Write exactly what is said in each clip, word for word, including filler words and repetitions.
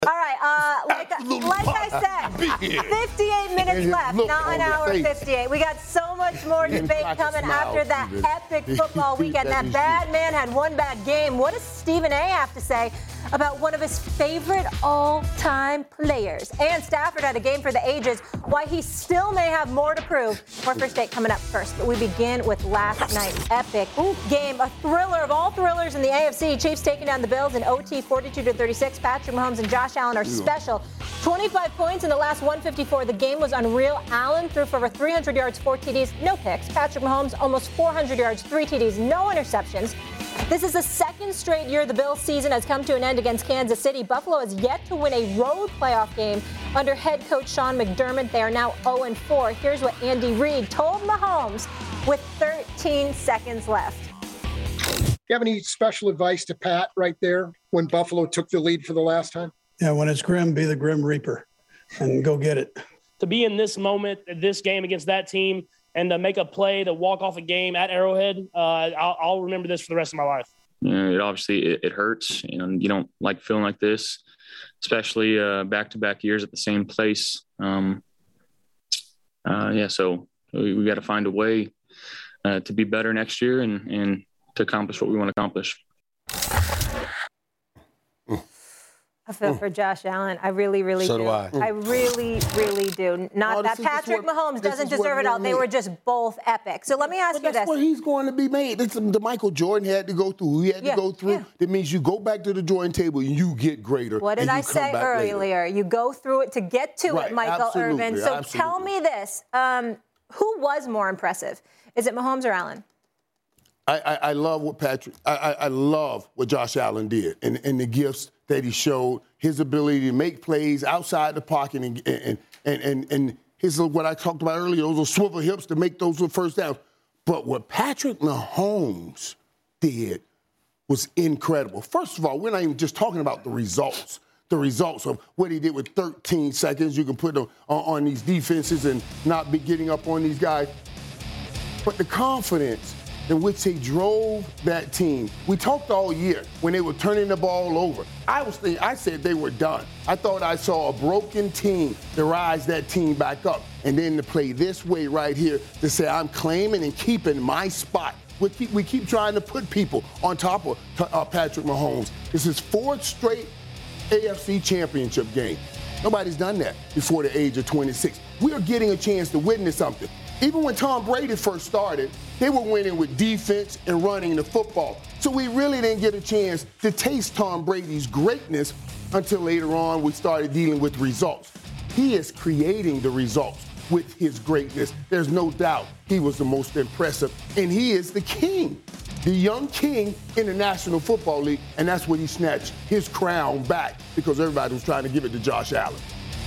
All right, uh, like, like I said, fifty-eight minutes left, not an hour fifty-eight. We got so much more debate coming after that epic football weekend. That bad man had one bad game. What does Stephen A. have to say about one of his favorite all-time players? And Stafford had a game for the ages, why he still may have more to prove. More First Take coming up first, but we begin with last night's epic game, a thriller of all thrillers in the A F C. Chiefs taking down the Bills in O T forty-two to thirty-six. Patrick Mahomes and Josh Allen are special. twenty-five points in the last one fifty-four. The game was unreal. Allen threw for over three hundred yards, four T Ds, no picks. Patrick Mahomes almost four hundred yards, three T Ds, no interceptions. This is the second straight year the Bills season has come to an end against Kansas City. Buffalo has yet to win a road playoff game under head coach Sean McDermott. They are now oh and four. Here's what Andy Reid told Mahomes with thirteen seconds left. You have any special advice to Pat right there when Buffalo took the lead for the last time? Yeah, when it's grim, be the Grim Reaper and go get it. To be in this moment, this game against that team, and to make a play, to walk off a game at Arrowhead, uh, I'll, I'll remember this for the rest of my life. You know, it obviously it, it hurts, and you don't like feeling like this, especially uh, back-to-back years at the same place. Um, uh, yeah, so we, we got to find a way uh, to be better next year and, and to accomplish what we want to accomplish. I feel for Josh Allen. I really, really so do. do I. I really, really do. Not Oh, that this is Patrick what- Mahomes this doesn't is what deserve it all. They made- were just both epic. So let me ask But you that's this. what he's going to be made. This is the Michael Jordan had to go through. He had Yeah, to go through. yeah. That means you go back to the drawing table and you get greater. What did and I you come say back earlier? later. You go through it to get to Right, it, Michael absolutely, Irvin. So absolutely. tell me this. Um, who was more impressive? Is it Mahomes or Allen? I, I, I love what Patrick, I, I, I love what Josh Allen did and, and the gifts that he showed, his ability to make plays outside the pocket and and and and, and his what I talked about earlier, those little swivel hips to make those first downs. But what Patrick Mahomes did was incredible. First of all, we're not even just talking about the results. The results of what he did with thirteen seconds. You can put on, on these defenses and not be getting up on these guys. But the confidence in which they drove that team. We talked all year when they were turning the ball over. I was thinking, I said they were done. I thought I saw a broken team to rise that team back up. And then to play this way right here to say, I'm claiming and keeping my spot. We keep, we keep trying to put people on top of uh, Patrick Mahomes. This is fourth straight A F C championship game. Nobody's done that before the age of twenty-six. We are getting a chance to witness something. Even when Tom Brady first started, they were winning with defense and running the football. So we really didn't get a chance to taste Tom Brady's greatness until later on we started dealing with results. He is creating the results with his greatness. There's no doubt he was the most impressive, and he is the king, the young king in the National Football League, and that's when he snatched his crown back because everybody was trying to give it to Josh Allen.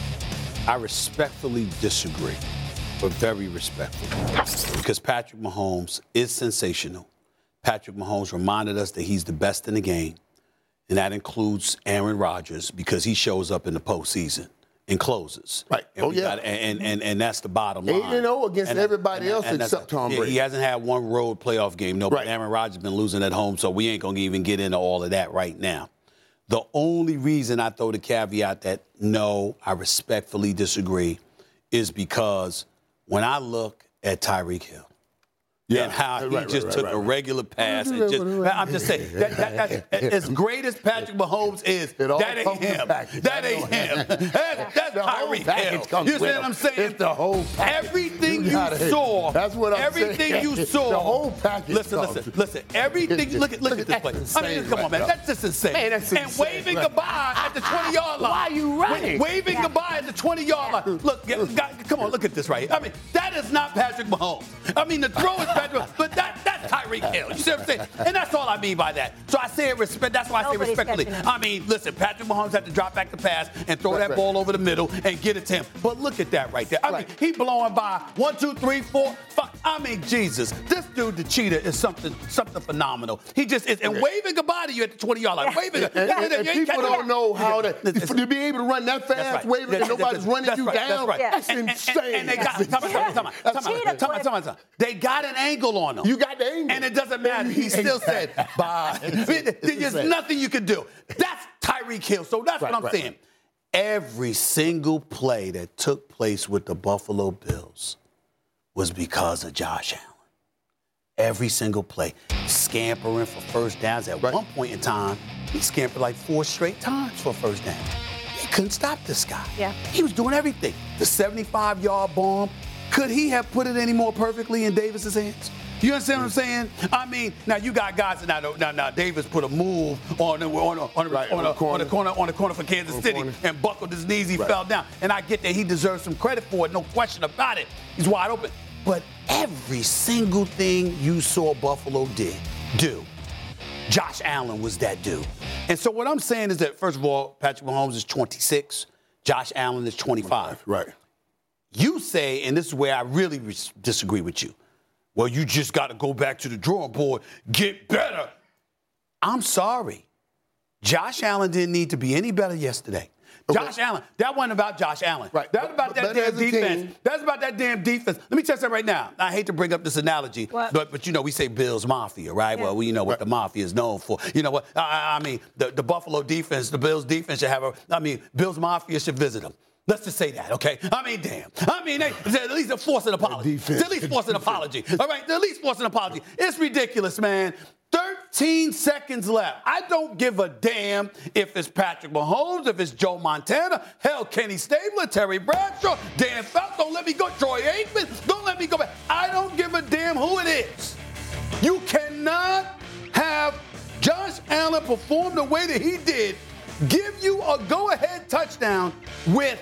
I respectfully disagree. But very respectful, because Patrick Mahomes is sensational. Patrick Mahomes reminded us that he's the best in the game, and that includes Aaron Rodgers because he shows up in the postseason and closes. Right. And oh, yeah. Got, and, and, and that's the bottom line. eight and oh against and, everybody and, else and except Tom yeah, Brady. He hasn't had one road playoff game. No, right. but Aaron Rodgers has been losing at home, so we ain't going to even get into all of that right now. The only reason I throw the caveat that, no, I respectfully disagree, is because when I look at Tyreek Hill yeah. and how right, he right, just right, took right, a right. regular pass and just, I'm just saying, that, that, that, as great as Patrick Mahomes is, that ain't him. That ain't him. That, that's Tyreek Hill. You see what I'm saying? It's the whole package. Everything you, you saw, that's what I'm everything saying. you saw. The whole package. Listen, comes. listen, listen. Everything, look at, look at this play. I mean, come on, man. That's just insane. Man, that's and insane, waving right. goodbye at the twenty-yard line. Why are you running? Wa- Waving goodbye at the twenty-yard line. Look, guys, come on, look at this right here. I mean, that is not Patrick Mahomes. I mean, the throw is Patrick Mahomes, but that, that's Tyreek Hill. You see what I'm saying? And that's all I mean by that. So I say it respect. That's why I say Nobody's respectfully. catching him. I mean, listen, Patrick Mahomes had to drop back the pass and throw Right, that right. ball over the middle and get it to him. But look at that right there. I Right. mean, he blowing by one, two, three, four. Fuck. I mean, Jesus, this dude, the cheetah, is something, something phenomenal. He just is, and Okay. waving goodbye to you at the twenty-yard line. Yeah. Waving. And, and, and people don't know how to, to be able to run that fast, That's right. waving, That's- and nobody's that's- running that's you right. down. That's right. Yeah. That's And, and, insane. and, and they got, That's come on, come on, insane. come on, That's come on, cheetah come on, come on, come on. They got an angle on him. You got the angle. And it doesn't matter. He still said, bye. There's nothing you can do. That's Tyreek Hill. So that's Right, what I'm right, saying. right. Every single play that took place with the Buffalo Bills was because of Josh Allen. Every single play. Scampering for first downs. At right. one point in time, he scampered like four straight times for a first down. He couldn't stop this guy. Yeah. He was doing everything. The seventy-five-yard bomb, could he have put it any more perfectly in Davis's hands? You understand what I'm saying? I mean, now you got guys that now, now, now Davis put a move on the, on, the, on, the, right, on, on, the, on the corner on the corner for Kansas City corner. and buckled his knees. He right. fell down, and I get that he deserves some credit for it, no question about it. He's wide open. But every single thing you saw Buffalo did do, Josh Allen was that dude. And so what I'm saying is that, first of all, Patrick Mahomes is twenty-six, Josh Allen is twenty-five. Right. You say, and this is where I really re- disagree with you, well, you just got to go back to the drawing board, get better. I'm sorry. Josh Allen didn't need to be any better yesterday. Okay. Josh Allen, that wasn't about Josh Allen. Right. That was about that damn defense. That's about that damn defense. Let me tell you something right now. I hate to bring up this analogy, what? but but you know, we say Bills Mafia, right? Yeah. Well, we, you know what right. the Mafia is known for. You know what? I, I mean, the, the Buffalo defense, the Bills defense should have a, I mean, Bills Mafia should visit them. Let's just say that, okay? I mean, damn. I mean, they, at least they're force an apology. Defense. At least force an apology. All right, at least force an apology. It's ridiculous, man. thirteen seconds left. I don't give a damn if it's Patrick Mahomes, if it's Joe Montana, hell, Kenny Stabler, Terry Bradshaw, Dan Phelps, don't let me go, Troy Aikman, don't let me go back. I don't give a damn who it is. You cannot have Josh Allen perform the way that he did, give you a go-ahead touchdown with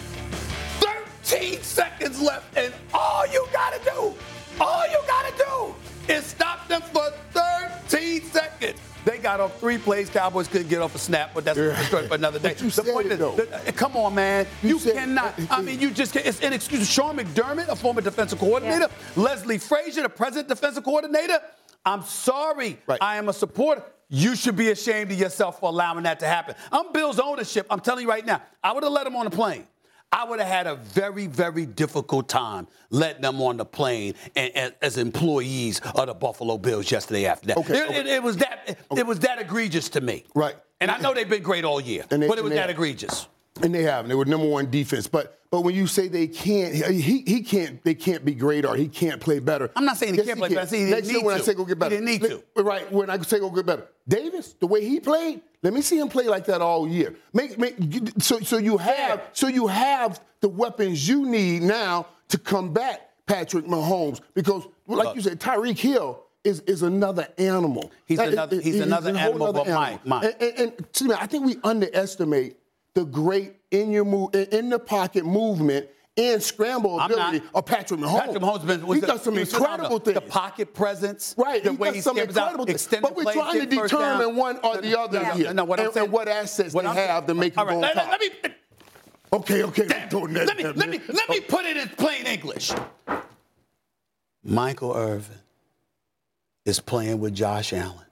thirteen seconds left, and all you gotta do, all you gotta do is stop them for thirteen seconds. They got off three plays. Cowboys couldn't get off a snap, but that's a story for another day. But you the point is, the, come on, man. You, you said, cannot. I mean, you just can't. It's inexcusable. Sean McDermott, a former defensive coordinator. Yeah. Leslie Frazier, the present defensive coordinator. I'm sorry. Right. I am a supporter. You should be ashamed of yourself for allowing that to happen. I'm Bill's ownership. I'm telling you right now, I would have let him on the plane. I would have had a very, very difficult time letting them on the plane and, and, as employees of the Buffalo Bills yesterday after that. Okay, it, okay. It, it was that okay. it was that egregious to me. Right. And I know they've been great all year, they, but it was that have. egregious. And they have. They were number one defense. But but when you say they can't, he he can't. They can't be great or he can't play better. I'm not saying he yes, can't he play can. better. I say he didn't Next need year when to. I say go get better, he didn't need to. Right. When I say go get better, Davis, the way he played, let me see him play like that all year. Make make so so you have yeah. so you have the weapons you need now to combat Patrick Mahomes because, like Look. you said, Tyreek Hill. Is, is another animal. He's that, another he's, he's another animal, but Mike. Mike. And, and, and to me, I think we underestimate the great in your move in the pocket movement and scramble ability of Patrick Mahomes. Patrick Mahomes been, he does some incredible the, things. The pocket presence, right? The he way does he some incredible out, things. But we're trying to determine one or the other no, here. No, no, what I'm and, saying, and what assets what they I'm have to make all him right, go let, top. Let me. Okay, okay. Damn, let, let me let me let me put it in plain English. Michael Irvin is playing with Josh Allen.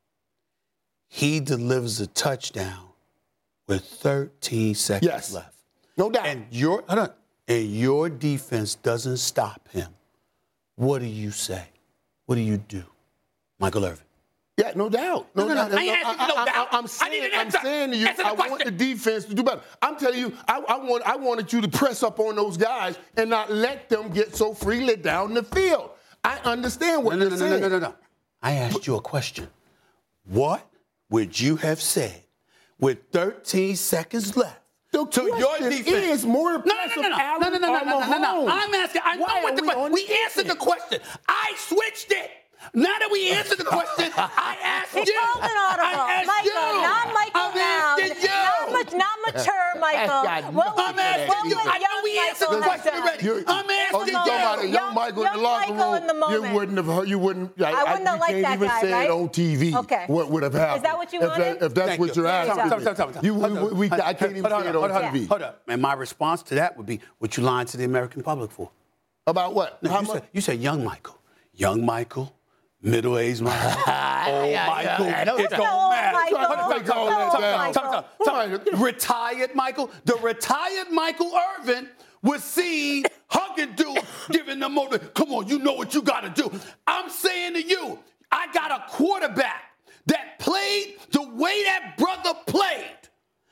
He delivers a touchdown with thirteen seconds yes. left. No doubt. And your hold on, and your defense doesn't stop him. What do you say? What do you do? Michael Irvin. Yeah, no doubt. No, no, no, doubt. no. I ain't asking you no doubt. I'm saying, I'm saying to you, answer I question. want the defense to do better. I'm telling you, I, I want, I wanted you to press up on those guys and not let them get so freely down the field. I understand what no, no, you're no, saying. No, no, no, no. I asked you a question. What would you have said with thirteen seconds left the to your defense? Is more impressive no, no, no, no, no, no, no, no, no, no, no. I'm asking. I know what the question. We answered the question. I switched it. Now that we answered the question, I asked he you. He called an audible. Michael, you. not Michael now. Not, much, not mature, Michael. What I'm asking you. I know we answered the question already. You, I'm asking oh, you. Talking young, young Michael young in the locker Michael room. In the moment. You wouldn't have heard. You wouldn't. I, I wouldn't I, have liked can't that even guy, say right? it on T V. Okay. What would have happened? Is that what you if wanted? That, if that's Thank what you. you're asking, you, we, we, we, I can't even say it on T V. Hold up. And my response to that would be, what you lying to the American public for? About what? No, you, said, you said young Michael. Young Michael. Middle-aged Michael. Old Michael. It don't matter. Retired Michael. The retired Michael Irvin was seen hugging dudes, giving them motor. Come on, you know what you got to do. I'm saying to you, I got a quarterback that played the way that brother played.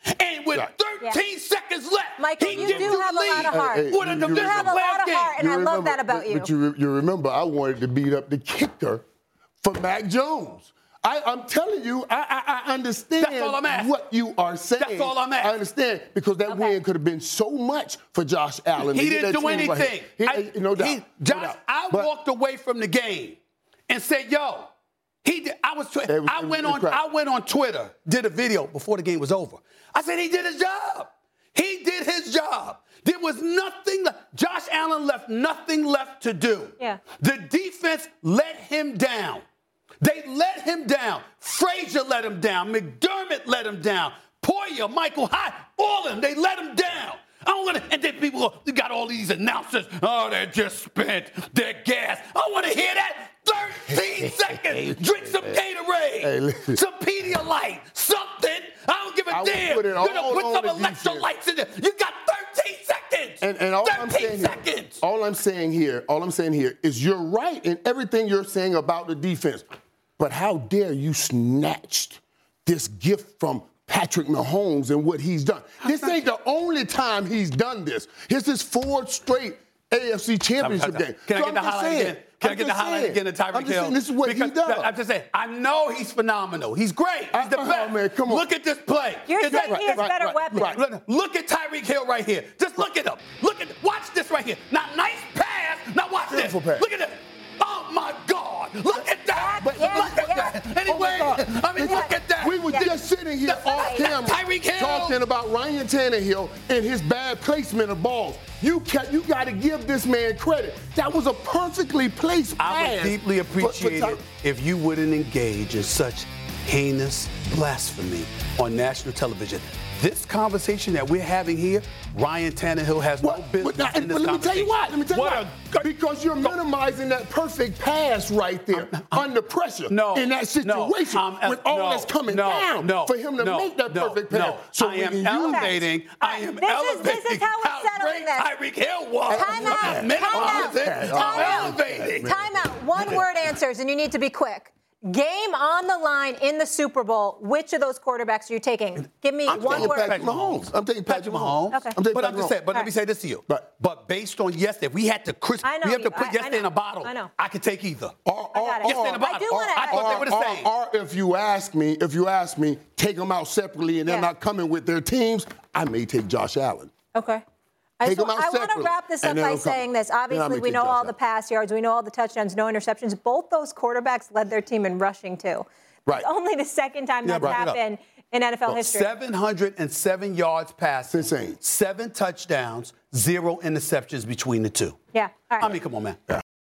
And with Yeah. thirteen Yeah. seconds left, Michael, he you gives do you have the a lot lead of heart. Hey, hey, with a you- division you have a lot playoff of game. heart, and I love remember- that about but, you. But you, you remember, I wanted to beat up the kicker for Mac Jones. I, I'm telling you, I, I, I understand That's all I'm asking. what you are saying. That's all I'm asking. I understand because that Okay. win could have been so much for Josh Allen. He to get didn't that do team right anything. here. I- He- no doubt. he- no Josh, doubt. I But- walked away from the game and said, "Yo, he did." I was. Tw- It was- I it was went on. crap. I went on Twitter, did a video before the game was over. I said he did his job. He did his job. There was nothing. Le- Josh Allen left nothing left to do. Yeah. The defense let him down. They let him down. Frazier let him down. McDermott let him down. Poyer, Michael Hyde, all of them, they let him down. I don't want to, and then people go, you got all these announcers. Oh, they're just spent. They're gas. I want to hear that. thirteen seconds. Drink some Gatorade. Hey, listen. Some Pedialyte. Something. I don't give a I would damn. put it You're all going to put on some the defense. electrolytes in there. You got thirteen seconds. And, and all I'm thirteen saying seconds. Here, all I'm saying here, all I'm saying here is you're right in everything you're saying about the defense. But how dare you snatched this gift from Patrick Mahomes and what he's done? This ain't the only time he's done this. It's his fourth straight A F C Championship game. Can I So get the I'm just highlight saying, again? Can I'm I get the just highlight saying. again of Tyreek I'm just Hill? saying this is what Because he does. I'm just saying, I know he's phenomenal. He's great. He's the Uh, oh, best. man, come on. Look at this play. You're Is saying that- he has right, better right, weapons. right. Look, look at Tyreek Hill right here. Just look at him. Look at, watch this right here. Now, nice pass. Now, watch this. Beautiful pass. Look at this. Oh, my God. Look at that. But, yeah, look at yeah. that. Oh, my Anyway, God. I mean, look at that. We were Yeah. just sitting here That's off right. camera Tyreek Hill. talking about Ryan Tannehill and his bad placement of balls. You ca- you got to give this man credit. That was a perfectly placed pass. I would deeply for- for appreciate Ty- it if you wouldn't engage in such heinous blasphemy on national television. This conversation that we're having here, Ryan Tannehill has no What- business but, now, in this but let me tell you conversation. why. Let me tell What you why. a- Because you're minimizing that perfect pass right there under pressure No, in that no, situation I'm- with all no, that's coming no, down no, for him to no, make that no, perfect no. pass. So I we am can use elevating. I am This is- elevating this is how we're how settling great this. Tyreek Hill was. Time out, I'm time minimizing. out, I'm time out. elevating. Time out. One word answers, and you need to be quick. Game on the line in the Super Bowl. Which of those quarterbacks are you taking? Give me I'm one taking word. Patrick Mahomes. I'm taking Patrick Mahomes. Okay. I'm taking But I'm Patrick just saying. Mahomes. But let me say this to you. Right. But based on yesterday, we had to crisp. I know we have to you- put I- I yesterday in know. a bottle. I know. I could take either. Or, I got it. Yesterday in a I bottle. do wanna- I thought they were the or- same. Or if you ask me, if you ask me, take them out separately and they're Yeah. not coming with their teams, I may take Josh Allen. Okay. I, Take just, them out I want to separately, wrap this up and then by it'll come. saying this. Then I Obviously, may we take know Josh all Allen. the pass yards. We know all the touchdowns, no interceptions. Both those quarterbacks led their team in rushing, too. Right. It's only the second time Yeah, that's right. happened in N F L history. seven hundred seven yards passing. It's insane. Seven touchdowns, zero interceptions between the two. Yeah. All right. I mean, come on, man.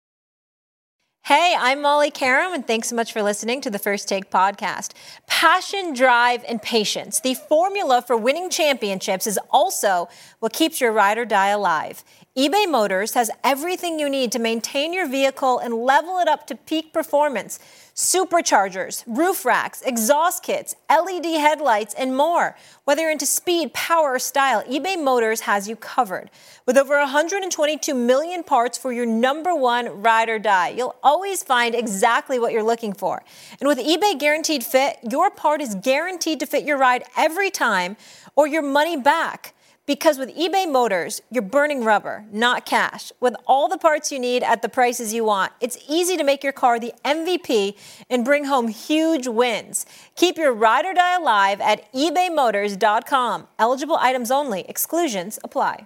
Hey, I'm Molly Karam, and thanks so much for listening to the First Take podcast. Passion, drive, and patience. The formula for winning championships is also what keeps your ride or die alive. eBay Motors has everything you need to maintain your vehicle and level it up to peak performance. Superchargers, roof racks, exhaust kits, L E D headlights, and more. Whether you're into speed, power, or style, eBay Motors has you covered. With over one hundred twenty-two million parts for your number one ride or die, you'll always find exactly what you're looking for. And with eBay Guaranteed Fit, your part is guaranteed to fit your ride every time or your money back. Because with eBay Motors, you're burning rubber, not cash. With all the parts you need at the prices you want, it's easy to make your car the M V P and bring home huge wins. Keep your ride or die alive at ebay motors dot com. Eligible items only. Exclusions apply.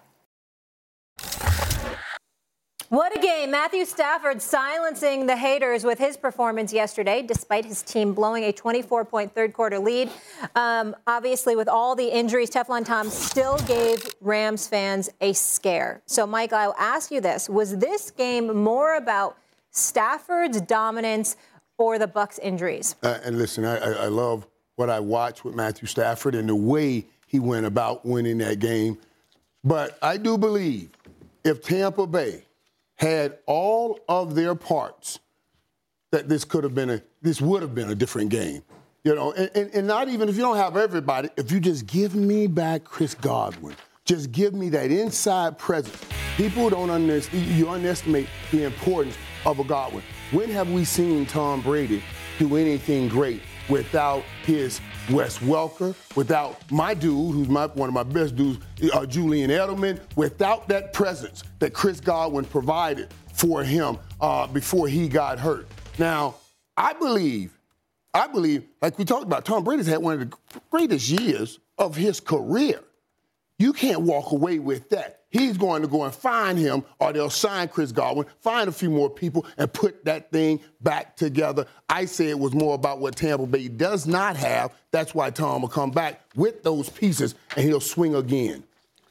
What a game. Matthew Stafford silencing the haters with his performance yesterday, despite his team blowing a twenty-four point third quarter lead. Um, obviously, with all the injuries, Teflon Tom still gave Rams fans a scare. So, Mike, I'll ask you this. Was this game more about Stafford's dominance or the Bucs' injuries? Uh, and listen, I, I, I love what I watched with Matthew Stafford and the way he went about winning that game. But I do believe if Tampa Bay had all of their parts, that this could have been a, this would have been a different game. You know, and, and, and not even if you don't have everybody, if you just give me back Chris Godwin, just give me that inside presence. People don't understand, you underestimate the importance of a Godwin. When have we seen Tom Brady do anything great without his Wes Welker, without my dude, who's my, one of my best dudes, uh, Julian Edelman, without that presence that Chris Godwin provided for him uh, before he got hurt. Now, I believe, I believe, like we talked about, Tom Brady's had one of the greatest years of his career. You can't walk away with that. He's going to go and find him, or they'll sign Chris Godwin, find a few more people, and put that thing back together. I say it was more about what Tampa Bay does not have. That's why Tom will come back with those pieces, and he'll swing again.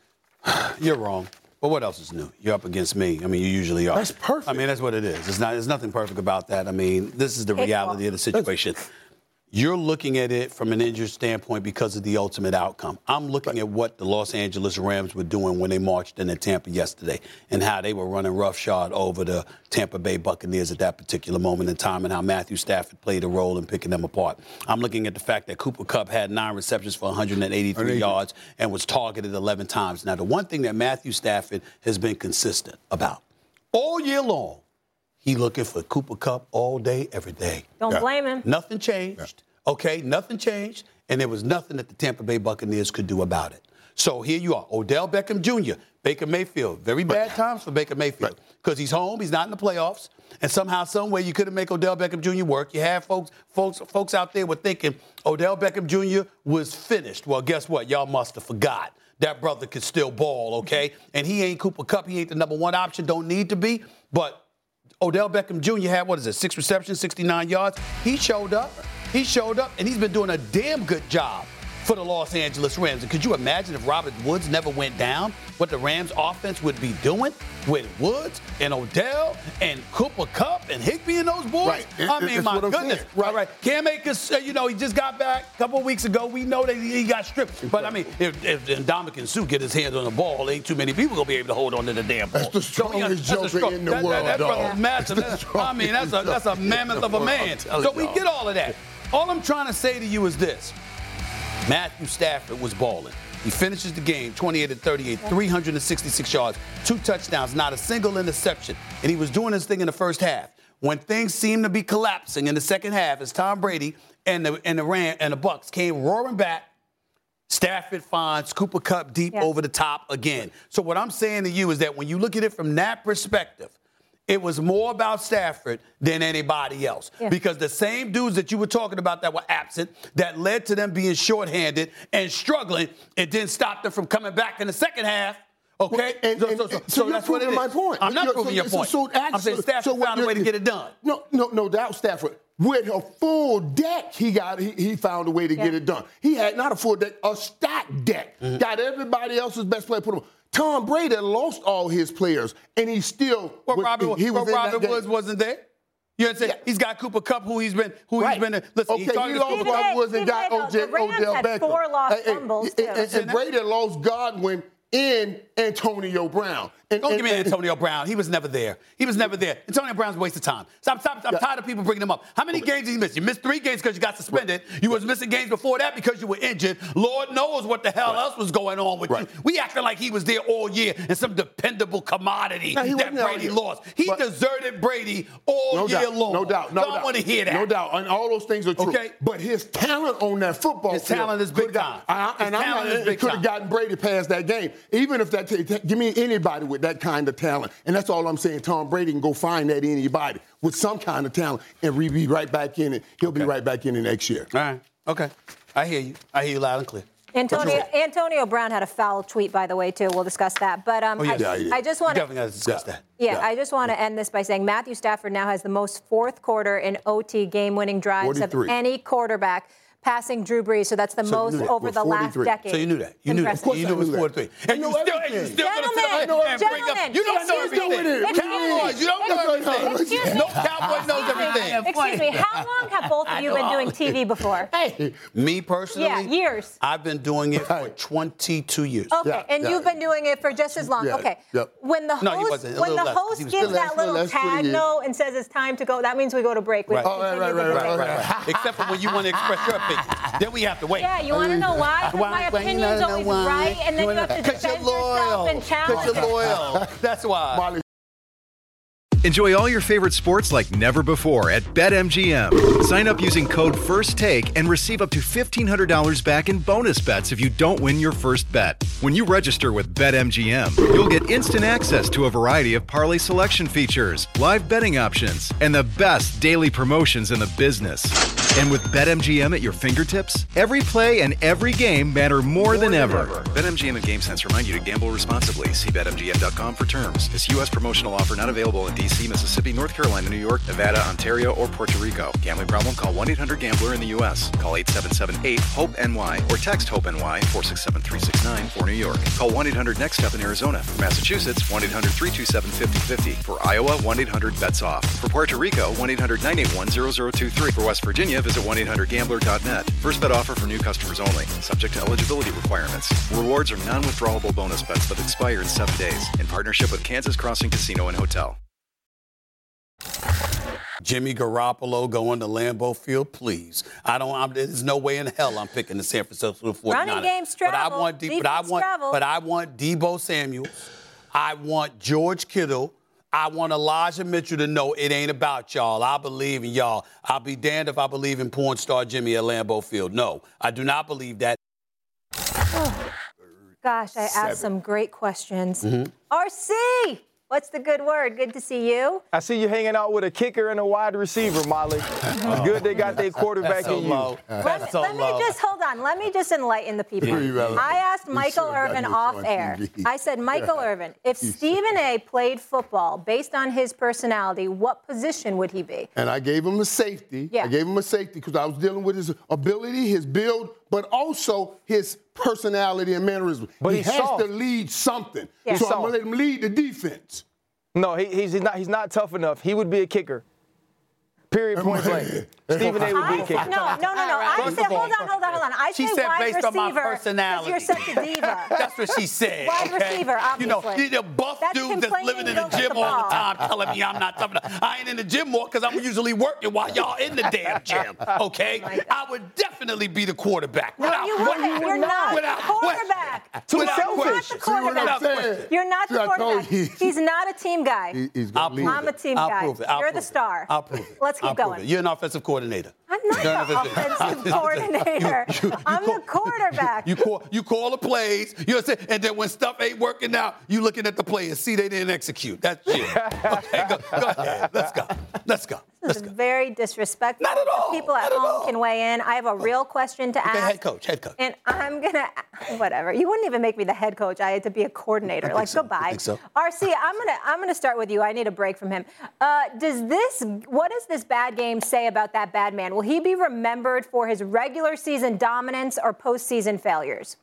You're wrong. But what else is new? You're up against me. I mean, you usually are. That's perfect. I mean, that's what it is. It's not. There's nothing perfect about that. I mean, this is the reality of the situation. You're looking at it from an injured standpoint because of the ultimate outcome. I'm looking at what the Los Angeles Rams were doing when they marched into Tampa yesterday and how they were running roughshod over the Tampa Bay Buccaneers at that particular moment in time and how Matthew Stafford played a role in picking them apart. I'm looking at the fact that Cooper Kupp had nine receptions for one hundred eighty-three yards and was targeted eleven times. Now, the one thing that Matthew Stafford has been consistent about all year long, he looking for Cooper Kupp all day, every day. Don't yeah. blame him. Nothing changed. Yeah. Okay, nothing changed, and there was nothing that the Tampa Bay Buccaneers could do about it. So here you are, Odell Beckham Junior, Baker Mayfield. Very bad times for Baker Mayfield because he's home, he's not in the playoffs, and somehow, some way, you couldn't make Odell Beckham Junior work. You had folks, folks, folks out there were thinking Odell Beckham Junior was finished. Well, guess what? Y'all must have forgot. That brother could still ball, okay? And he ain't Cooper Kupp. He ain't the number one option. Don't need to be, but Odell Beckham Junior had, what is it, six receptions, sixty-nine yards. He showed up. He showed up, and he's been doing a damn good job for the Los Angeles Rams. And could you imagine if Robert Woods never went down, what the Rams offense would be doing with Woods and Odell and Cooper Kupp and Higbee and those boys? Right. I mean, it's my goodness. Saying, right. All right. Cam Akers, uh, you know, he just got back a couple of weeks ago. We know that he got stripped. But, I mean, if, if Ndamukong Suh get his hands on the ball, ain't too many people going to be able to hold on to the damn ball. That's the strongest so, yeah, joker strong, in the that, world, That, that brother's massive. That's I mean, that's a, that's a mammoth of a man. So we get all of that. All I'm trying to say to you is this. Matthew Stafford was balling. He finishes the game twenty-eight to thirty-eight, three hundred sixty-six yards, two touchdowns, not a single interception. And he was doing his thing in the first half. When things seemed to be collapsing in the second half, as Tom Brady and the and the Ram and the Bucks came roaring back, Stafford finds Cooper Kupp deep yeah. over the top again. So what I'm saying to you is that when you look at it from that perspective, it was more about Stafford than anybody else. Yeah. Because the same dudes that you were talking about that were absent, that led to them being shorthanded and struggling, it didn't stop them from coming back in the second half. Okay? Well, and, so, and, so, so, so, so you're that's what it proving is. my point. I'm not you're, proving so, your point. So, so actually, I'm saying Stafford so found a way to get it done. No, no, no doubt, Stafford. With a full deck, he got he, he found a way to yeah. get it done. He had not a full deck, a stacked deck. Mm-hmm. Got everybody else's best player put him. Tom Brady lost all his players, and he still well, was, Robert, he was well, Robert Woods game. wasn't there. You know what I'm saying? Yeah. He's got Cooper Kupp, who he's been, who right. he's been. Listen, okay, he, he lost Robert Woods and got O J Odell Beckham. Four lost and, fumbles and, and, and Brady lost Godwin in Antonio Brown. And, Don't and, give me and, Antonio Brown. He was never there. He was never there. Antonio Brown's a waste of time. So I'm, I'm, I'm yeah. tired of people bringing him up. How many games did you miss? You missed three games because you got suspended. Right. You was missing games before that because you were injured. Lord knows what the hell right. else was going on with right. you. We acting like he was there all year and some dependable commodity no, that Brady lost. He but, deserted Brady all no year doubt, long. No doubt. No Don't doubt. want to hear that. No doubt. And all those things are true. Okay. But his talent on that football his field. His talent is big time. I, and his I'm talent not, is big could have gotten Brady past that game. Even if that, t- t- give me anybody with that kind of talent. And that's all I'm saying. Tom Brady can go find that anybody with some kind of talent and re- be right back in it. He'll okay. be right back in it next year. All right. Okay. I hear you. I hear you loud and clear. Antonio, Antonio Brown had a foul tweet, by the way, too. We'll discuss that. But um, oh, yeah. I, Yeah, I just want to definitely got to discuss that. Yeah, yeah. I just want to end this by saying Matthew Stafford now has the most fourth quarter in O T game-winning drives forty-three. of any quarterback, passing Drew Brees. So that's the so most over the last decade. So you knew that. You knew that. Of course you knew it was forty-three. And you still, and you still going to sit up and bring up. You don't know everything. Cowboys, you don't know everything. No Cowboy knows everything. Excuse me. How long have both of you been doing T V before? Hey. Me personally? Yeah, years. I've been doing it for twenty-two years. Okay, yeah, and yeah. you've been doing it for just as long. Yeah, okay. Yep. When the host, no, he wasn't. when the less, host gives less, that little less, tag note and says it's time to go, that means we go to break. We right. Oh, right, right, right, right, right, right. Except for when you want to express your opinion. Then we have to wait. Yeah, you want to know why? Because my opinion's always right, and then you have to defend yourself and challenge. Because you're loyal. That's why. Enjoy all your favorite sports like never before at BetMGM. Sign up using code FIRSTTAKE and receive up to fifteen hundred dollars back in bonus bets if you don't win your first bet. When you register with BetMGM, you'll get instant access to a variety of parlay selection features, live betting options, and the best daily promotions in the business. And with BetMGM at your fingertips, every play and every game matter more, more than, than ever. ever. BetMGM and GameSense remind you to gamble responsibly. See Bet M G M dot com for terms. This U S promotional offer not available in D C, Mississippi, North Carolina, New York, Nevada, Ontario, or Puerto Rico. Gambling problem? Call one eight hundred gambler in the U S. Call eight seven seven eight hope N Y or text HOPE-NY four six seven three six nine for New York. Call one eight hundred next step in Arizona. For Massachusetts, one eight hundred three two seven five zero five zero. For Iowa, one eight hundred bets off. For Puerto Rico, one eight hundred nine eight one zero zero two three. For West Virginia, visit one eight hundred gambler dot net. First bet offer for new customers only. Subject to eligibility requirements. Rewards are non-withdrawable bonus bets that expire in seven days. In partnership with Kansas Crossing Casino and Hotel. Jimmy Garoppolo going to Lambeau Field, please. I don't. I'm, there's no way in hell I'm picking the San Francisco forty-niners. Running games travel. But I want. De- but I want. Travel. But I want Deebo Samuel. I want George Kittle. I want Elijah Mitchell to know it ain't about y'all. I believe in y'all. I'll be damned if I believe in porn star Jimmy at Lambeau Field. No, I do not believe that. Gosh, I Seven. asked some great questions. Mm-hmm. R C, what's the good word? Good to see you. I see you hanging out with a kicker and a wide receiver, Molly. It's good they got their quarterback so in you. Low. Let, me, so let me low. just, hold on. Let me just enlighten the people. I asked Michael Irvin off air. I said, Michael Irvin, if Stephen A. played football based on his personality, what position would he be? And I gave him a safety. Yeah. I gave him a safety because I was dealing with his ability, his build, but also his personality and mannerism. But he he's has soft. to lead something. Yeah. So He's I'm going to let him lead the defense. No, he, he's not. He's not tough enough. He would be a kicker. Period. Point blank. Stephen A. would be a I, kicker. no, no, no, no. I First say, of all, hold on, hold on, hold on. I she say said wide based receiver. on my personality. You're such a diva. That's what she said. Wide okay? receiver, You know, obviously. the buff That's dude that's complaining living in you the don't get gym the all the ball. time telling me I'm not tough enough. I ain't in the gym more because I'm usually working while y'all in the damn gym, okay? I would definitely be the quarterback. No, without you question. wouldn't. You're not Without the quarterback. question. Without You're not question. the quarterback. See what I'm saying? You're not the See, I told quarterback. you. He's not a team guy. He- he's I'll gonna prove lead I'm it. a team I'll guy. prove it. I'll You're prove the it. star. I'll prove it. Let's keep I'll prove going. it. You're an offensive coordinator. I'm not You're an the offensive coordinator. You- you I'm call- the quarterback. You call you call the plays, you know, and then when stuff ain't working out, you looking at the players, see they didn't execute. That's it. Okay, go, go ahead. Let's go. Let's go. This Let's is go. very disrespectful. Not at all. People at Not at home all. can weigh in. I have a real question to Okay, ask. head coach, head coach. And I'm gonna, whatever. You wouldn't even make me the head coach. I had to be a coordinator. I Like, think so. goodbye. I think so. R C, I'm gonna, I'm gonna start with you. I need a break from him. Uh, does this, what does this bad game say about that bad man? Will he be remembered for his regular season dominance or postseason failures?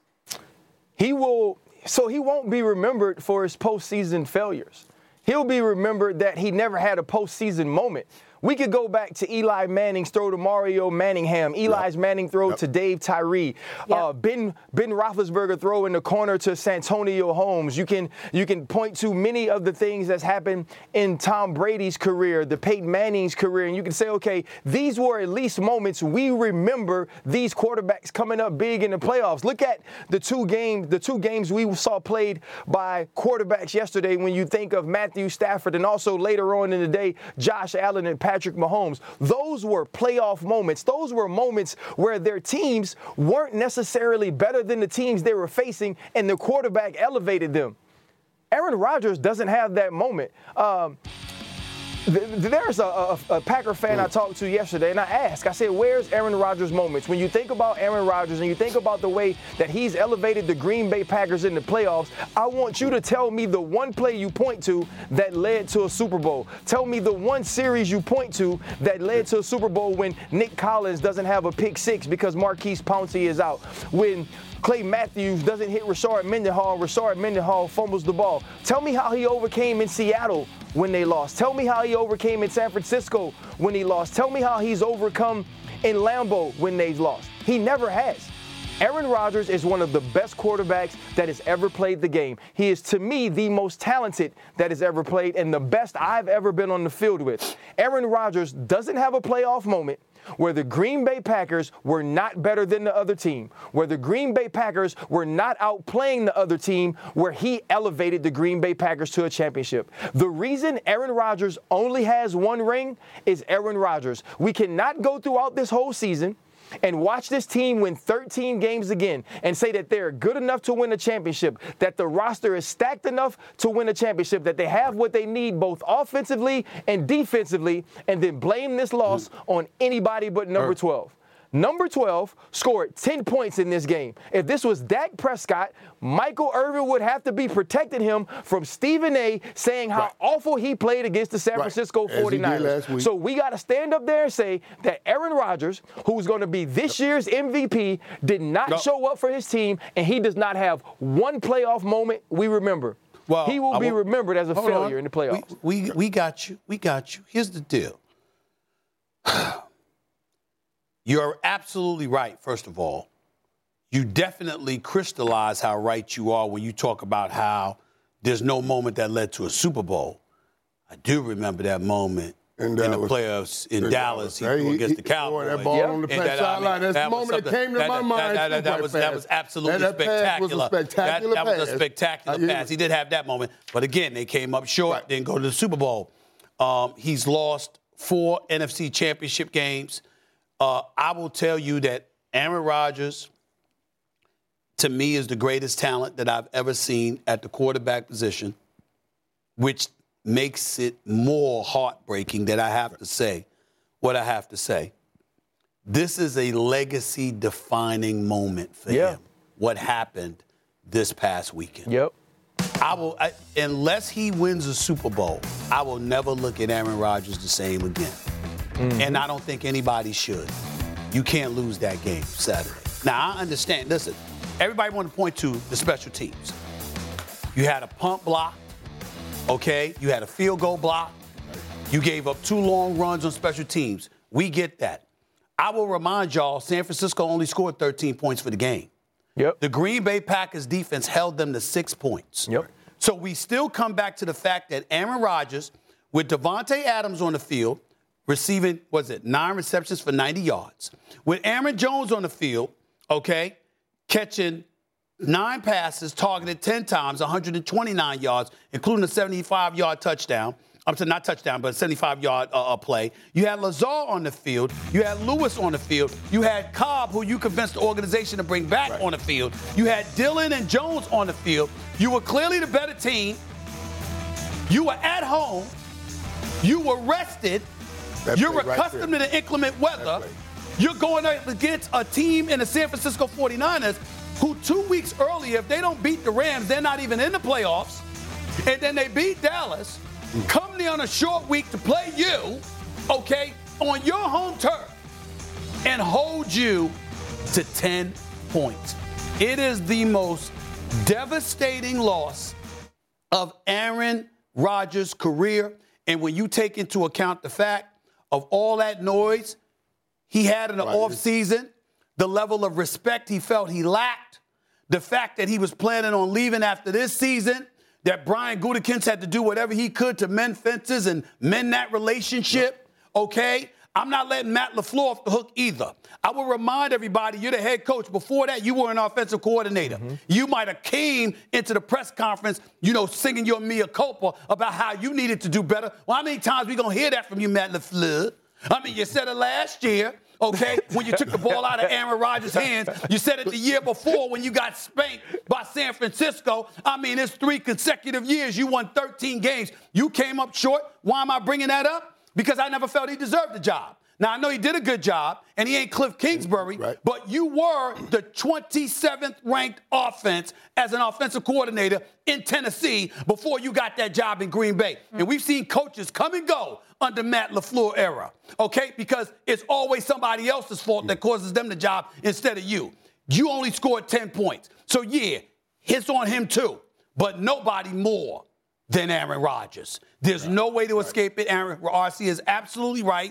He will. So he won't be remembered for his postseason failures. He'll be remembered that he never had a postseason moment. We could go back to Eli Manning's throw to Mario Manningham, Eli's yep. Manning throw yep. to Dave Tyree, yep. uh, Ben Ben Roethlisberger throw in the corner to Santonio Holmes. You can you can point to many of the things that's happened in Tom Brady's career, the Peyton Manning's career, and you can say, okay, these were at least moments we remember these quarterbacks coming up big in the playoffs. Look at the two games the two games we saw played by quarterbacks yesterday. When you think of Matthew Stafford and also later on in the day, Josh Allen and Patrick Mahomes. Those were playoff moments. Those were moments where their teams weren't necessarily better than the teams they were facing, and the quarterback elevated them. Aaron Rodgers doesn't have that moment. Um, There's a, a, a Packer fan I talked to yesterday, and I asked, I said, where's Aaron Rodgers' moments? When you think about Aaron Rodgers and you think about the way that he's elevated the Green Bay Packers in the playoffs, I want you to tell me the one play you point to that led to a Super Bowl. Tell me the one series you point to that led to a Super Bowl when Nick Collins doesn't have a pick six because Marquise Pouncey is out. When Clay Matthews doesn't hit Rashard Mendenhall, Rashard Mendenhall fumbles the ball. Tell me how he overcame in Seattle when they lost. Tell me how he overcame in San Francisco when he lost. Tell me how he's overcome in Lambeau when they lost. He never has. Aaron Rodgers is one of the best quarterbacks that has ever played the game. He is, to me, the most talented that has ever played and the best I've ever been on the field with. Aaron Rodgers doesn't have a playoff moment. where the Green Bay Packers were not better than the other team, where the Green Bay Packers were not outplaying the other team, where he elevated the Green Bay Packers to a championship. The reason Aaron Rodgers only has one ring is Aaron Rodgers. We cannot go throughout this whole season and watch this team win thirteen games again and say that they're good enough to win a championship, that the roster is stacked enough to win a championship, that they have what they need both offensively and defensively, and then blame this loss on anybody but number twelve. Number twelve scored ten points in this game. If this was Dak Prescott, Michael Irvin would have to be protecting him from Stephen A. saying how right. awful he played against the San right. Francisco forty-niners. So we got to stand up there and say that Aaron Rodgers, who's going to be this year's M V P, did not no. show up for his team, and he does not have one playoff moment we remember. Well, he will I be will, remembered as a failure on. in the playoffs. We, we, we got you. We got you. Here's the deal. You're absolutely right, first of all. You definitely crystallize how right you are when you talk about how there's no moment that led to a Super Bowl. I do remember that moment in, in the playoffs in, in Dallas. Dallas. He threw against the Cowboys. That ball yep. on the that, sideline. That's the moment that came to that, my that, mind. That, that, that, was, that was absolutely that, that spectacular. Was a spectacular that, that was a spectacular pass. pass. He did have that moment. But again, they came up short, right. didn't go to the Super Bowl. Um, he's lost four N F C championship games. Uh, I will tell you that Aaron Rodgers, to me, is the greatest talent that I've ever seen at the quarterback position, which makes it more heartbreaking that I have to say what I have to say. This is a legacy-defining moment for yeah. him, what happened this past weekend. Yep. I will, I, unless he wins a Super Bowl, I will never look at Aaron Rodgers the same again. Mm-hmm. And I don't think anybody should. You can't lose that game Saturday. Now, I understand. Listen, everybody want to point to the special teams. You had a punt block, okay? You had a field goal block. You gave up two long runs on special teams. We get that. I will remind y'all, San Francisco only scored thirteen points for the game. Yep. The Green Bay Packers defense held them to six points. Yep. So we still come back to the fact that Aaron Rodgers, with Devontae Adams on the field, receiving, was it, nine receptions for ninety yards. With Aaron Jones on the field, okay, catching nine passes, targeted ten times, one hundred twenty-nine yards, including a seventy-five-yard touchdown. I'm sorry, not touchdown, but a seventy-five-yard uh, play. You had Lazar on the field. You had Lewis on the field. You had Cobb, who you convinced the organization to bring back right. on the field. You had Dillon and Jones on the field. You were clearly the better team. You were at home. You were rested. That You're accustomed right to the inclement weather. You're going up against a team in the San Francisco forty-niners who two weeks earlier, if they don't beat the Rams, they're not even in the playoffs. And then they beat Dallas, come there on a short week to play you, okay, on your home turf, and hold you to ten points. It is the most devastating loss of Aaron Rodgers' career. And when you take into account the fact of all that noise he had in the right. offseason, the level of respect he felt he lacked, the fact that he was planning on leaving after this season, that Brian Gutekunst had to do whatever he could to mend fences and mend that relationship, okay? I'm not letting Matt LaFleur off the hook either. I will remind everybody, you're the head coach. Before that, you were an offensive coordinator. Mm-hmm. You might have came into the press conference, you know, singing your mea culpa about how you needed to do better. Well, how many times we going to hear that from you, Matt LaFleur? I mean, you said it last year, okay, when you took the ball out of Aaron Rodgers' hands. You said it the year before when you got spanked by San Francisco. I mean, it's three consecutive years. You won thirteen games. You came up short. Why am I bringing that up? Because I never felt he deserved the job. Now, I know he did a good job, and he ain't Cliff Kingsbury, right. but you were the twenty-seventh ranked offense as an offensive coordinator in Tennessee before you got that job in Green Bay. Mm-hmm. And we've seen coaches come and go under Matt LaFleur era, okay? Because it's always somebody else's fault that causes them the job instead of you. You only scored ten points. So, yeah, hits on him too, but nobody more than Aaron Rodgers. There's right. no way to right. escape it. Aaron R C is absolutely right.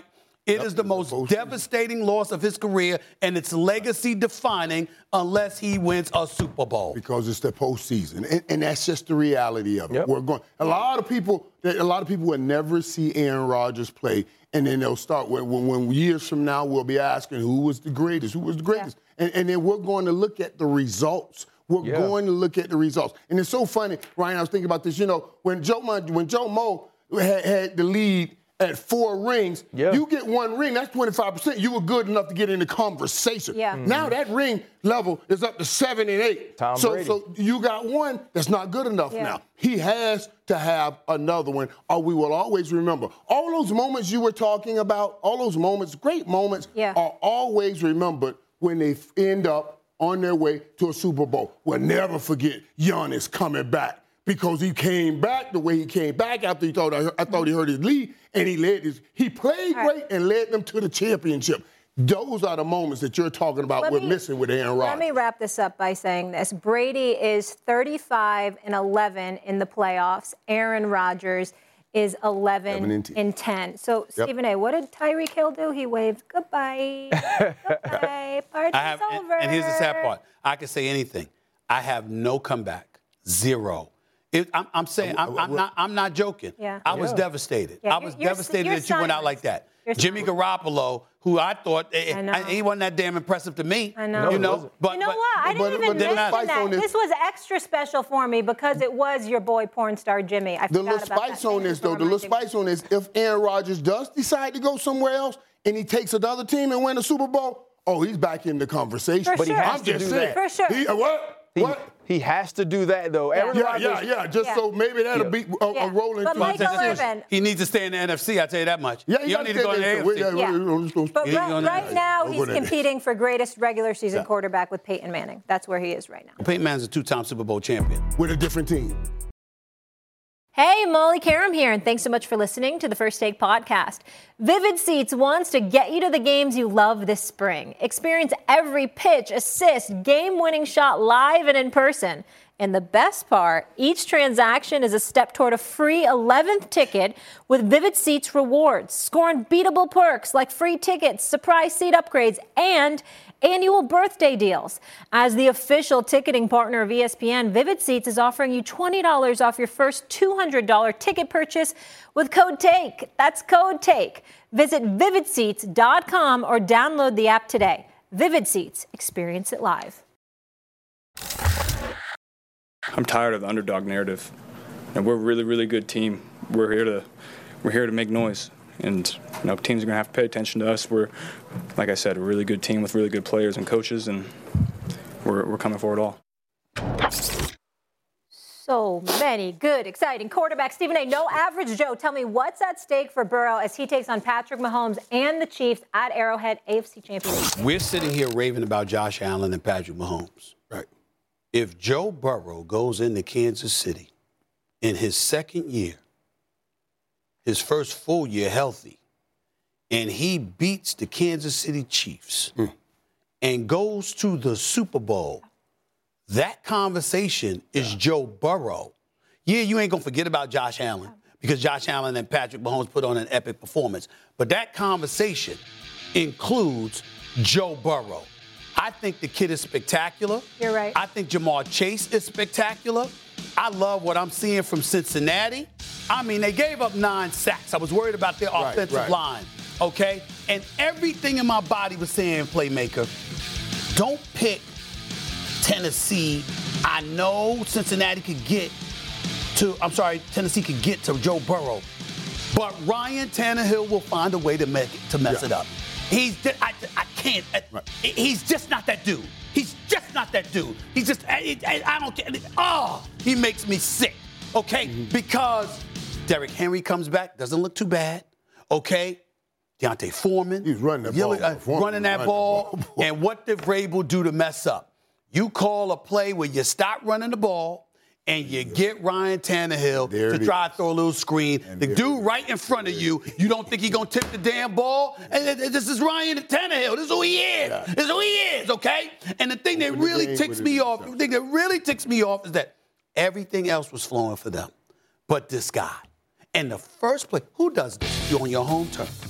It Yep. is the most Postseason. devastating loss of his career, and it's legacy defining unless he wins a Super Bowl. Because it's the postseason, and, and that's just the reality of it. Yep. We're going. A lot of people, a lot of people will never see Aaron Rodgers play, and then they'll start when, when, when years from now we'll be asking who was the greatest, who was the greatest, yeah. and, and then we're going to look at the results. We're yeah. going to look at the results, and it's so funny, Ryan. I was thinking about this. You know, when Joe when Joe Mo had, had the lead at four rings, yeah. you get one ring, that's twenty-five percent. You were good enough to get in the conversation. Yeah. Mm-hmm. Now that ring level is up to seven and eight. Tom so, Brady. so you got one that's not good enough yeah. now. He has to have another one, or we will always remember. All those moments you were talking about, all those moments, great moments, yeah. are always remembered when they end up on their way to a Super Bowl. We'll never forget Giannis coming back. Because he came back the way he came back after he thought I, I thought he hurt his lead, and he led his. He played All great right. and led them to the championship. Those are the moments that you're talking about. Let we're me, missing with Aaron Rodgers. Let me wrap this up by saying this: Brady is thirty-five and eleven in the playoffs. Aaron Rodgers is eleven and ten. So Yep. Stephen A., what did Tyreek Hill do? He waved goodbye, goodbye, party's I have, over. and, and here's the sad part: I can say anything. I have no comeback, zero. It, I'm, I'm saying I'm, I'm not. I'm not joking. Yeah. I was Yeah. devastated. Yeah, I was you're- devastated you're that you went out silent. like that. You're Jimmy silent. Garoppolo, who I thought eh, I know. I, he wasn't that damn impressive to me. I know. No, You it know, wasn't. but you know but, what? I didn't but- even but mention the spice that. on this- This was extra special for me because it was your boy porn star Jimmy. I The forgot little about spice that. on Thank this, you though, for the little reminding me. spice on this, if Aaron Rodgers does decide to go somewhere else and he takes another team and win a Super Bowl, oh, he's back in the conversation. For But he sure. has I'm to just do saying. that. For sure. He, uh, what? He, what? he has to do that, though. Yeah. Aaron Yeah, Rodgers, yeah, yeah. Just Yeah. so maybe that'll Yeah. be a, Yeah. a rolling But through. Michael But this is- Irvin. he needs to stay in the N F C. I tell you that much. Yeah, you don't need to go in the A F C. Yeah, Yeah. we're supposed to- But He ain't right, gonna- right now, We're he's gonna- competing for greatest regular season quarterback with Peyton Manning. That's where he is right now. Peyton Manning's a two-time Super Bowl champion. with a different team. Hey, Molly Karam here, and thanks so much for listening to the First Take podcast. Vivid Seats wants to get you to the games you love this spring. Experience every pitch, assist, game-winning shot live and in person. And the best part, each transaction is a step toward a free eleventh ticket with Vivid Seats rewards. Score unbeatable perks like free tickets, surprise seat upgrades, and annual birthday deals. As the official ticketing partner of E S P N, Vivid Seats is offering you twenty dollars off your first two hundred dollars ticket purchase with code TAKE. That's code TAKE. Visit vivid seats dot com or download the app today. Vivid Seats. Experience it live. I'm tired of the underdog narrative, and we're a really, really good team. We're here to, we're here to make noise, and you know, teams are gonna have to pay attention to us. We're, like I said, a really good team with really good players and coaches, and we're we're coming for it all. So many good, exciting quarterbacks. Stephen A., no average Joe. Tell me what's at stake for Burrow as he takes on Patrick Mahomes and the Chiefs at Arrowhead A F C Championship. We're sitting here raving about Josh Allen and Patrick Mahomes. Right. If Joe Burrow goes into Kansas City in his second year, his first full year healthy, and he beats the Kansas City Chiefs Mm. and goes to the Super Bowl, that conversation is Joe Burrow. Yeah, you ain't going to forget about Josh Allen because Josh Allen and Patrick Mahomes put on an epic performance. But that conversation includes Joe Burrow. I think the kid is spectacular. You're right. I think Jamar Chase is spectacular. I love what I'm seeing from Cincinnati. I mean, they gave up nine sacks. I was worried about their Right, offensive right. line, okay? And everything in my body was saying, playmaker, don't pick Tennessee. I know Cincinnati could get to, I'm sorry, Tennessee could get to Joe Burrow. But Ryan Tannehill will find a way to make it, to mess Yeah. it up. He's just, I, I can't. I- Right. He's just not that dude. He's just not that dude. He's just, I, I, I don't get it. Oh, he makes me sick, okay? Mm-hmm. Because Derrick Henry comes back, doesn't look too bad, okay? Deontay Foreman. He's running that Yelling- ball. uh, Foreman running that running ball. the ball. And what did Vrabel do to mess up? You call a play where you stop running the ball and you get Ryan Tannehill There to it try is. to throw a little screen. And The there dude it is. right in front of you, you don't think he's going to tip the damn ball? And th- th- this is Ryan Tannehill. This is who he is. Yeah. This is who he is, okay? And the thing that Open the really game ticks with me it off, the himself. thing that really ticks me off is that everything else was flowing for them, but this guy. And the first play, who does this? You're on your home turf.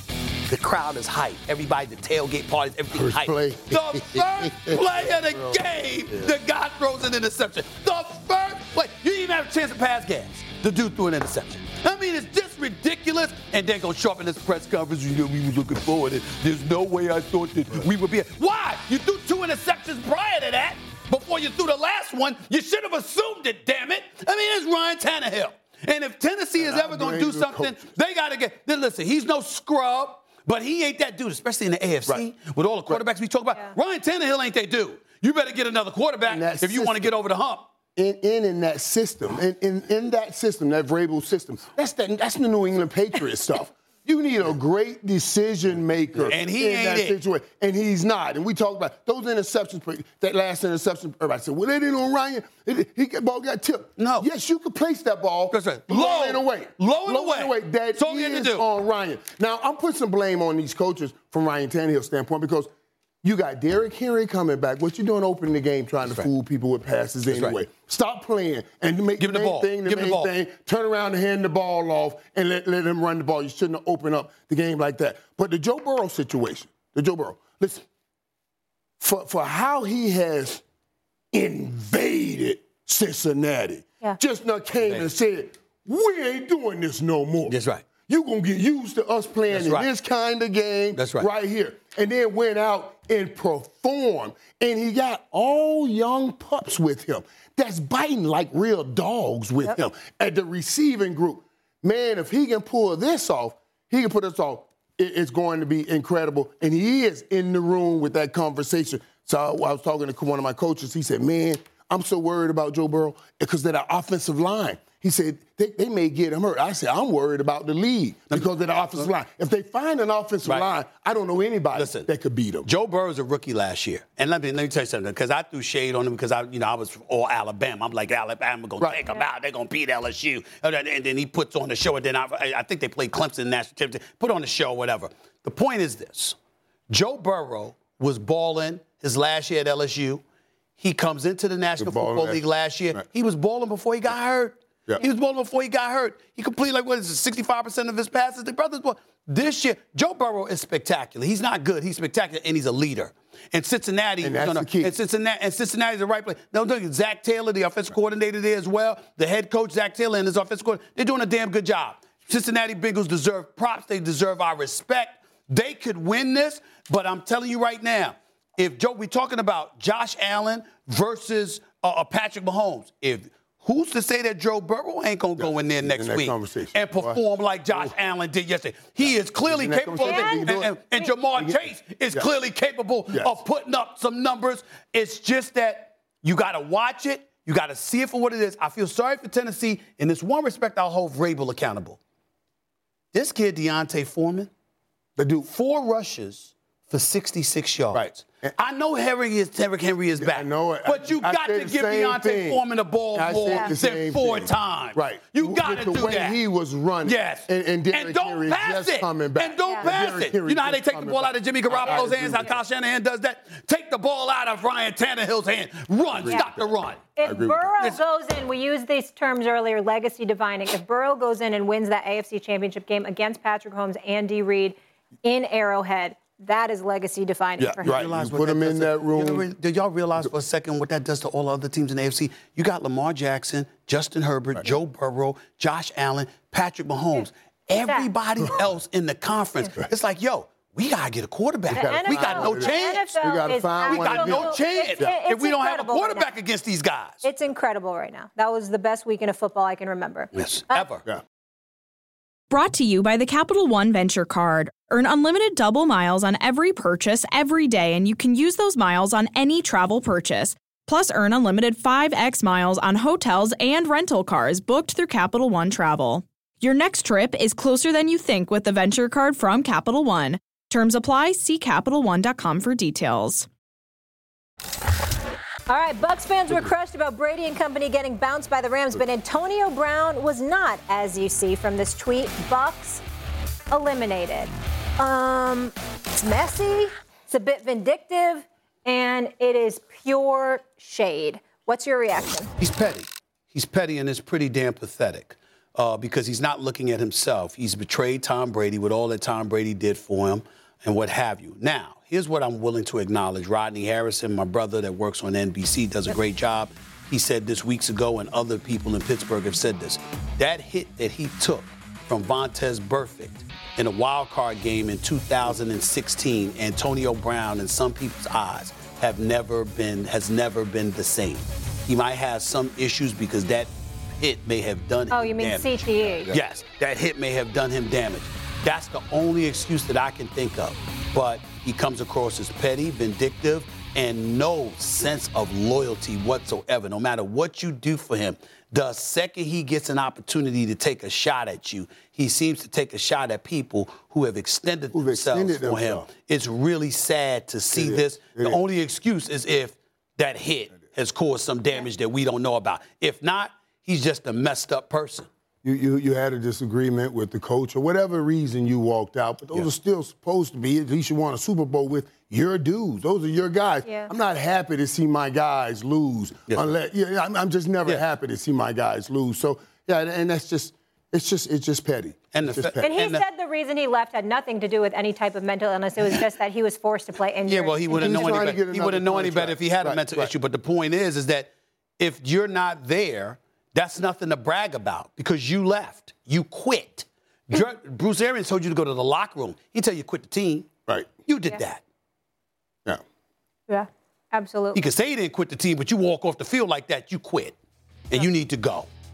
The crowd is hype. Everybody, the tailgate parties, everything First hype. play. The first play of the game, yeah. the guy throws an interception. The first play. You didn't even have a chance to pass gas. The dude threw an interception. I mean, it's just ridiculous. And then go show up in this press conference, you know, we were looking forward. And there's no way I thought that we would be. Why? You threw two interceptions prior to that. Before you threw the last one, you should have assumed it, damn it. I mean, it's Ryan Tannehill. And if Tennessee is ever going to do something, they got to get. Then listen, he's no scrub, but he ain't that dude, especially in the A F C right. with all the quarterbacks right. we talk about. Yeah. Ryan Tannehill ain't that dude. You better get another quarterback if system. you want to get over the hump. In, in in that system, in, in in that system, that Vrabel system, that's the, that's the New England Patriots stuff. You need a great decision maker and he in ain't that it. situation, and he's not. And we talked about those interceptions. That last interception, everybody said, "Well, they didn't on Ryan. It, he ball got tipped." No. Yes, you could place that ball. That's right. Low and away. Low and Low away. and away. That so is do. on Ryan. Now I'm putting some blame on these coaches from Ryan Tannehill's standpoint because. You got Derrick Henry coming back. What you doing opening the game trying to That's fool right. people with passes That's anyway? Right. Stop playing and make Give the the main ball. thing the Give main the ball. thing. Turn around and hand the ball off and let, let him run the ball. You shouldn't have opened up the game like that. But the Joe Burrow situation, the Joe Burrow, listen, for, for how he has invaded Cincinnati, yeah. just not came and said, we ain't doing this no more. That's right. You're going to get used to us playing That's in right. this kind of game That's right. right here. And then went out and performed. And he got all young pups with him that's biting like real dogs with yep. him at the receiving group. Man, if he can pull this off, he can put us off. It's going to be incredible. And he is in the room with that conversation. So I was talking to one of my coaches. He said, man, I'm so worried about Joe Burrow because of that offensive line. He said, they, they may get him hurt. I said, I'm worried about the league because of the offensive line. If they find an offensive right. line, I don't know anybody Listen, that could beat him. Joe Burrow was a rookie last year. And let me, let me tell you something, because I threw shade on him because I, you know, I was all Alabama. I'm like, Alabama going right. to take them out. They're going to beat L S U. And then he puts on the show. And then I, I think they played Clemson national championship. Put on the show, whatever. The point is this. Joe Burrow was balling his last year at L S U. He comes into the National Football League last year. Right. He was balling before he got hurt. Yep. He was balling before he got hurt. He completed, like, what is it, sixty-five percent of his passes? The brothers, well, this year, Joe Burrow is spectacular. He's not good. He's spectacular, and he's a leader. And Cincinnati, and that's gonna, the key. And Cincinnati, and Cincinnati's the right place. They're doing Zach Taylor, the offensive coordinator there as well. The head coach, Zach Taylor, and his offensive coordinator, they're doing a damn good job. Cincinnati Bengals deserve props. They deserve our respect. They could win this, but I'm telling you right now, if Joe, we're talking about Josh Allen versus uh, Patrick Mahomes. If Who's to say that Joe Burrow ain't going to go in there next in week and perform like Josh Allen did yesterday? He is clearly capable of it. And, and, and Jamar Chase is yes. clearly capable yes. of putting up some numbers. It's just that you got to watch it. You got to see it for what it is. I feel sorry for Tennessee. In this one respect, I'll hold Vrabel accountable. This kid, Deontay Foreman, the dude, four rushes for sixty-six yards. Right. I know Henry is, Derrick Henry is back. I know it. But you I, got I to give Deontay thing. Foreman the ball I more than four thing. times. Right. You got to do the way that. He was running. Yes. And, and, and don't Henry pass just it. Coming back. And don't yeah. pass Derrick it. Henry You know how they take the ball back. out of Jimmy Garoppolo's hands, how Kyle Shanahan does that? Take the ball out of Ryan Tannehill's hand. Run. Stop the run. If Burrow goes in, we used these terms earlier, legacy defining. If Burrow goes in and wins that A F C Championship game against Patrick Mahomes and Andy Reid in Arrowhead, that is legacy defining yeah, for him. Right. You put him in that room. You know, did y'all realize for a second what that does to all other teams in the A F C? You got Lamar Jackson, Justin Herbert, right. Joe Burrow, Josh Allen, Patrick Mahomes. Everybody else in the conference. It's like, yo, we got to get a quarterback. We got no chance. We got to find one. We got no chance it's, it's if we don't have a quarterback right against these guys. It's incredible right now. That was the best weekend of football I can remember. Yes, uh, ever. Yeah. Brought to you by the Capital One Venture Card. Earn unlimited double miles on every purchase every day, and you can use those miles on any travel purchase. Plus, earn unlimited five x miles on hotels and rental cars booked through Capital One Travel. Your next trip is closer than you think with the Venture Card from Capital One. Terms apply. See Capital One dot com for details. All right, Bucs fans were crushed about Brady and company getting bounced by the Rams, but Antonio Brown was not, as you see from this tweet. Bucs eliminated. Um, it's messy, it's a bit vindictive, and it is pure shade. What's your reaction? He's petty. He's petty, and it's pretty damn pathetic. uh, because he's not looking at himself. He's betrayed Tom Brady with all that Tom Brady did for him and what have you. Now, here's what I'm willing to acknowledge. Rodney Harrison, my brother that works on N B C, does a great job. He said this weeks ago, and other people in Pittsburgh have said this. That hit that he took from Vontaze Burfict in a wild card game in two thousand sixteen, Antonio Brown, in some people's eyes, have never been has never been the same. He might have some issues because that hit may have done Oh, him you mean damage. C T E? Yes, that hit may have done him damage. That's the only excuse that I can think of. But he comes across as petty, vindictive, and no sense of loyalty whatsoever. No matter what you do for him, the second he gets an opportunity to take a shot at you, he seems to take a shot at people who have extended Who've themselves extended for him. themselves. It's really sad to see It is. this. It The is. only excuse is if that hit has caused some damage that we don't know about. If not, he's just a messed up person. You, you you had a disagreement with the coach or whatever reason you walked out, but those Yeah. are still supposed to be, at least you won a Super Bowl with your dudes. Those are your guys. Yeah. I'm not happy to see my guys lose. Yeah. Unless, yeah, I'm, I'm just never Yeah. happy to see my guys lose. So, yeah, and that's just, it's just, it's just petty. And It's the just fa- petty. And he And the- said the reason he left had nothing to do with any type of mental illness. It was just that he was forced to play injured. Yeah, well, he wouldn't He's know any trying to better. get He wouldn't another know any better if he had a contract. mental Right, issue. right. But the point is, is that if you're not there, that's nothing to brag about because you left. You quit. Dr- Bruce Arians told you to go to the locker room. He tell you to quit the team. Right. You did Yeah. that. Yeah. Yeah, absolutely. He could say he didn't quit the team, but you walk off the field like that, you quit. And you need to go.